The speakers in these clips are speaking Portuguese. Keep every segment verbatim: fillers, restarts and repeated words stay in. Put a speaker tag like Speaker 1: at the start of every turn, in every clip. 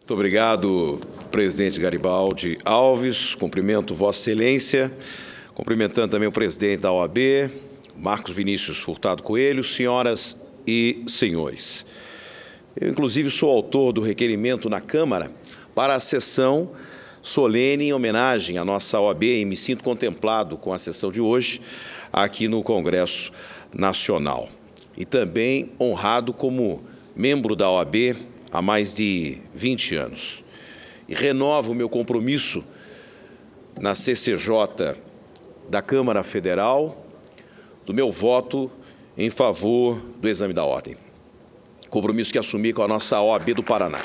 Speaker 1: Muito obrigado, presidente Garibaldi Alves. Cumprimento Vossa Excelência, cumprimentando também o presidente da O A B, Marcos Vinícius Furtado Coelho, senhoras e senhores. Eu, inclusive, sou autor do requerimento na Câmara para a sessão solene em homenagem à nossa O A B e me sinto contemplado com a sessão de hoje aqui no Congresso Nacional. E também honrado como membro da O A B há mais de vinte anos. E renovo o meu compromisso na C C J da Câmara Federal do meu voto em favor do exame da ordem. Compromisso que assumi com a nossa O A B do Paraná.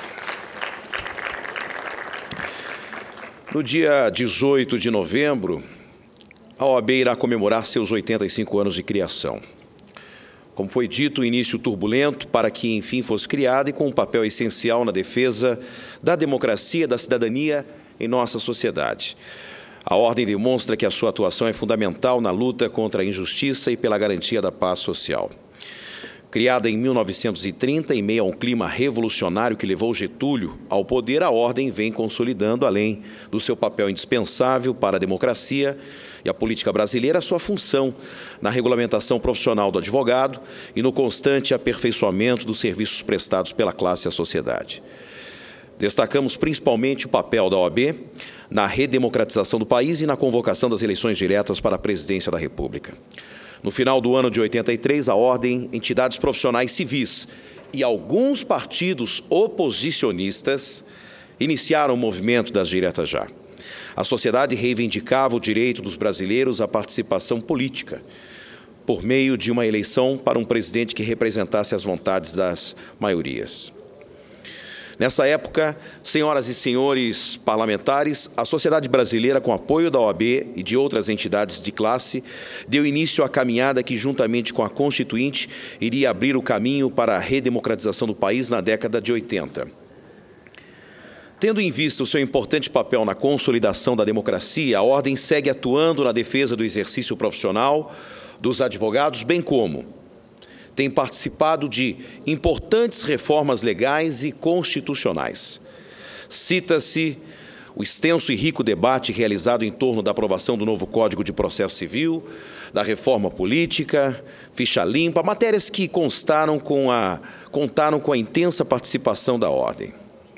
Speaker 1: No dia dezoito de novembro, a O A B irá comemorar seus oitenta e cinco anos de criação. Como foi dito, início turbulento para que, enfim, fosse criada e com um papel essencial na defesa da democracia e da cidadania em nossa sociedade. A Ordem demonstra que a sua atuação é fundamental na luta contra a injustiça e pela garantia da paz social. Criada em mil novecentos e trinta, em meio a um clima revolucionário que levou Getúlio ao poder, a Ordem vem consolidando, além do seu papel indispensável para a democracia e a política brasileira, a sua função na regulamentação profissional do advogado e no constante aperfeiçoamento dos serviços prestados pela classe à sociedade. Destacamos principalmente o papel da O A B na redemocratização do país e na convocação das eleições diretas para a presidência da República. No final do ano de oitenta e três, a Ordem, entidades profissionais civis e alguns partidos oposicionistas iniciaram o movimento das diretas já. A sociedade reivindicava o direito dos brasileiros à participação política, por meio de uma eleição para um presidente que representasse as vontades das maiorias. Nessa época, senhoras e senhores parlamentares, a sociedade brasileira, com apoio da O A B e de outras entidades de classe, deu início à caminhada que, juntamente com a Constituinte, iria abrir o caminho para a redemocratização do país na década de oitenta. Tendo em vista o seu importante papel na consolidação da democracia, a Ordem segue atuando na defesa do exercício profissional dos advogados, bem como tem participado de importantes reformas legais e constitucionais. Cita-se o extenso e rico debate realizado em torno da aprovação do novo Código de Processo Civil, da reforma política, ficha limpa, matérias que constaram com a, contaram com a intensa participação da Ordem.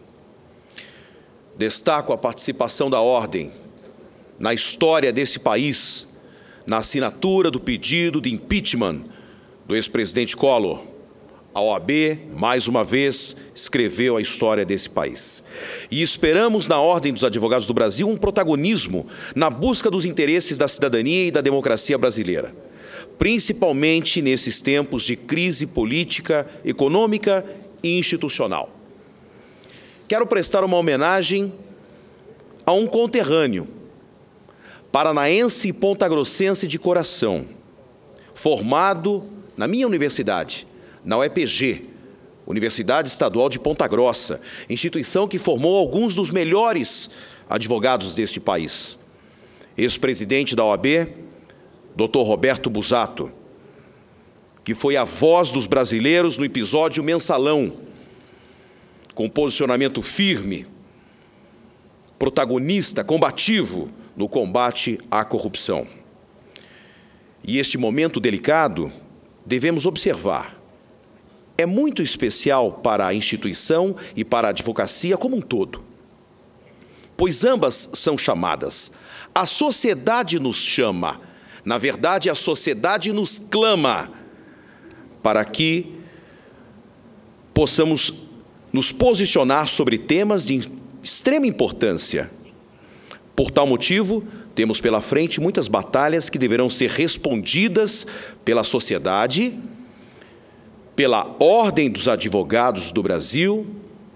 Speaker 1: Destaco a participação da Ordem na história desse país, na assinatura do pedido de impeachment do ex-presidente Collor. A O A B, mais uma vez, escreveu a história desse país. E esperamos, na Ordem dos Advogados do Brasil, um protagonismo na busca dos interesses da cidadania e da democracia brasileira, principalmente nesses tempos de crise política, econômica e institucional. Quero prestar uma homenagem a um conterrâneo, paranaense e pontagrossense de coração, formado na minha universidade, na U E P G, Universidade Estadual de Ponta Grossa, instituição que formou alguns dos melhores advogados deste país. Ex-presidente da O A B, doutor Roberto Busato, que foi a voz dos brasileiros no episódio Mensalão, com posicionamento firme, protagonista, combativo no combate à corrupção. E este momento delicado devemos observar. É muito especial para a instituição e para a advocacia como um todo, pois ambas são chamadas. A sociedade nos chama, na verdade, a sociedade nos clama para que possamos nos posicionar sobre temas de extrema importância. Por tal motivo, temos pela frente muitas batalhas que deverão ser respondidas pela sociedade, pela Ordem dos Advogados do Brasil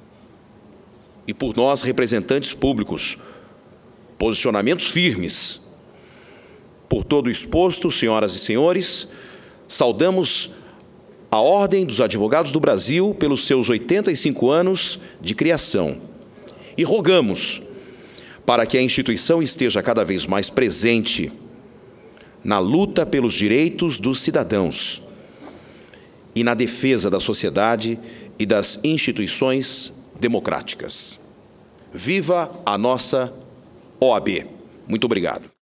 Speaker 1: e por nós, representantes públicos. Posicionamentos firmes. Por todo o exposto, senhoras e senhores, saudamos a Ordem dos Advogados do Brasil pelos seus oitenta e cinco anos de criação e rogamos para que a instituição esteja cada vez mais presente na luta pelos direitos dos cidadãos e na defesa da sociedade e das instituições democráticas. Viva a nossa O A B! Muito obrigado.